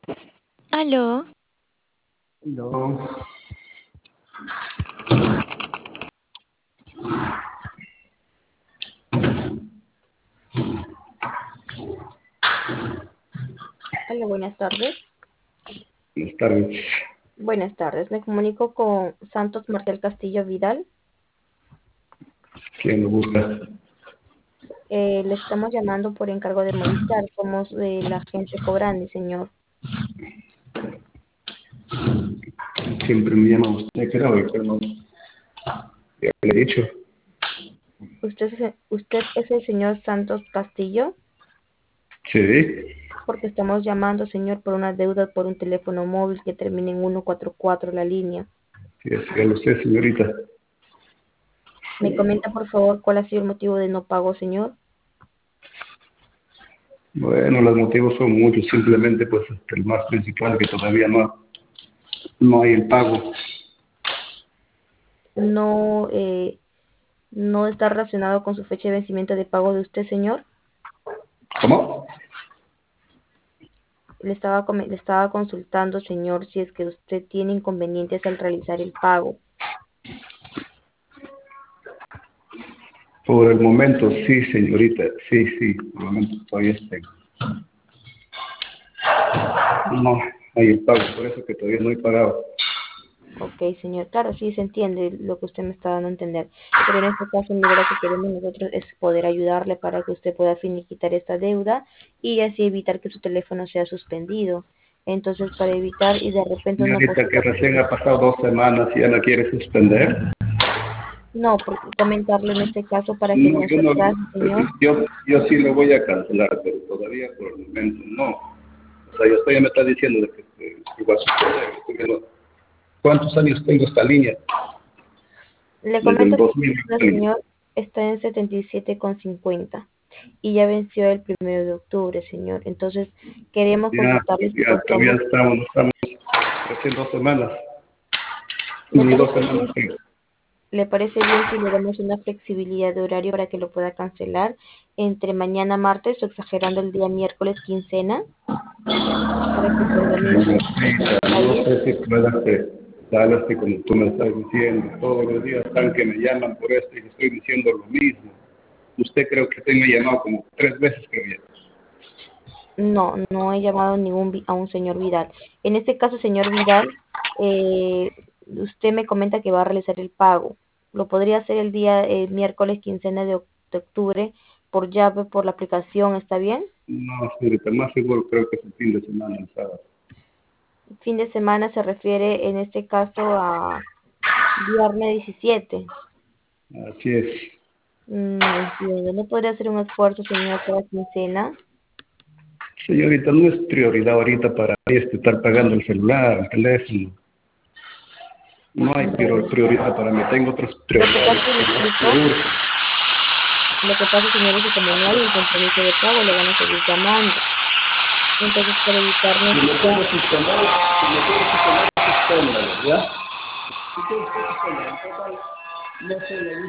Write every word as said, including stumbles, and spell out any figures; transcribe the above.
Aló, No, hola, buenas tardes. buenas tardes. Buenas tardes, me comunico con Santos Martel Castillo Vidal. ¿Quién lo busca? Eh, le estamos llamando por encargo de Movistar. Somos de la agencia Cobrandi, señor. Siempre me llama usted, creo, pero no. Ya le he dicho. ¿Usted es, usted es el señor Santos Castillo? Sí, Porque estamos llamando, señor, por una deuda por un teléfono móvil que termine en ciento cuarenta y cuatro la línea. sí, sí, ya lo sé, señorita. ¿Me comenta, por favor, cuál ha sido el motivo de no pago, señor? Bueno, los motivos son muchos, simplemente pues el más principal que todavía no, no hay el pago. No, eh, no está relacionado con su fecha de vencimiento de pago de usted, señor. ¿Cómo? Le estaba, come- le estaba consultando, señor, si es que usted tiene inconvenientes al realizar el pago. Por el momento sí, señorita, sí, sí, por el momento todavía este, no hay el pago, por eso que todavía no he pagado. Ok, señor. Claro, sí se entiende lo que usted me está dando a entender. Pero en este caso, mire, lo que queremos nosotros es poder ayudarle para que usted pueda finiquitar esta deuda y así evitar que su teléfono sea suspendido. Entonces, para evitar y de repente una Señorita, que posible... recién ha pasado dos semanas y ya la quiere suspender. No, por comentarle en este caso para que No, no yo se no, atrase, señor. yo, yo sí lo voy a cancelar, pero todavía por el momento no. O sea, usted ya me está diciendo de que, este, que va a suceder. Estoy viendo ¿cuántos años tengo esta línea? Le Desde el comento que dos mil el veinte. señor está en setenta y siete con cincuenta y ya venció el primero de octubre, señor. Entonces, queremos Ya, consultarle si ya, por todavía favor, estamos, estamos recién dos semanas. ¿le Ni dos parece semanas bien, tengo. le parece bien si le damos una flexibilidad de horario para que lo pueda cancelar entre mañana martes o exagerando el día miércoles quincena para que se organice? Señorita, ¿Está no bien? sé si puedas que sabes que como tú me estás diciendo, todos los días están que me llaman por esto y le estoy diciendo lo mismo. Usted creo que usted me ha llamado como tres veces, creo ya. No, no he llamado ningún vi- a un señor Vidal. En este caso, señor Vidal, eh, usted me comenta que va a realizar el pago. Lo podría hacer el día eh, miércoles quincena de, oc- de octubre por llave, por la aplicación, ¿está bien? No, señorita, más seguro creo que es el fin de semana, el sábado. Fin de semana se refiere en este caso a viernes diecisiete. Así es. Mm, entiendo. ¿No podría hacer un esfuerzo, señor, para quincena? Señorita, no es prioridad ahorita para mí este, estar pagando el celular, el teléfono. No hay prior- Bueno, prioridad para mí, tengo otras lo que pasa, prioridades le que más que explico, urgen. lo que pasa, señor, es que como no hay un compromiso de pago, le van a seguir llamando. Entonces, para evitar Si me necesidad, puede suspender, si me puede suspender, suspéndalo, ¿ya? Si quiere, suspéndalo. En total, no sé,